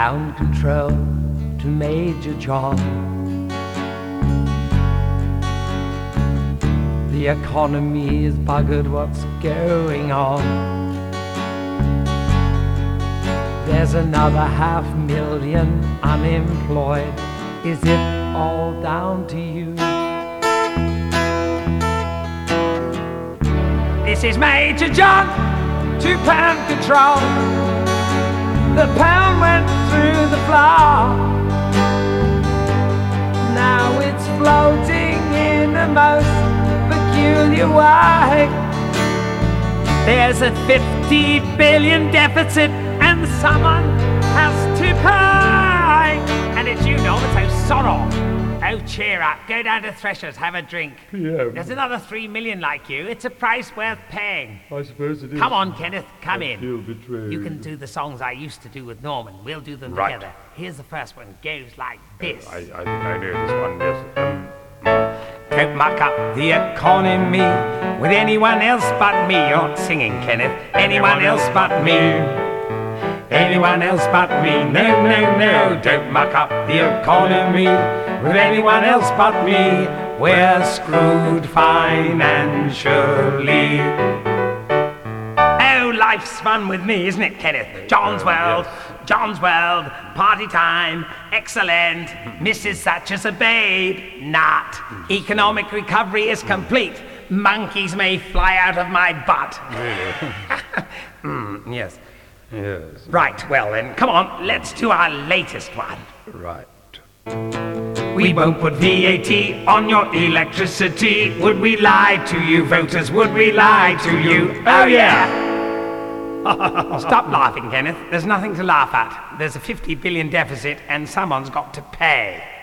pound control to Major John. The economy is buggered, what's going on? There's another 500,000 unemployed. Is it all down to you? This is Major John to pound control. The pound went through the floor. Now it's floating in a most peculiar way. There's a 50 billion deficit and someone has to pay. And it's you, Norman, so sorrow. Oh, cheer up. Go down to Thresher's, have a drink. PM. There's another 3 million like you. It's a price worth paying. I suppose it is. Come on, Kenneth, come I in. feel betrayed. You can do the songs I used to do with Norman. We'll do them Right. together. Here's the first one. Goes like this. I think I know this one, yes. Don't muck up the economy with anyone else but me. You're not singing, Kenneth. Anyone else but me. Anyone else but me. No, no, no. Don't muck up the economy with anyone else but me. We're screwed financially. Oh, life's fun with me, isn't it, Kenneth? John's World, John's World, party time, excellent. Mrs. Thatcher's a babe, not. Economic recovery is complete. Monkeys may fly out of my butt. Yes. Yes. Right, well then, come on, let's do our latest one. Right. We won't put VAT on your electricity. Would we lie to you, voters? Would we lie to you? Oh yeah! Stop laughing, Kenneth. There's nothing to laugh at. There's a 50 billion deficit and someone's got to pay.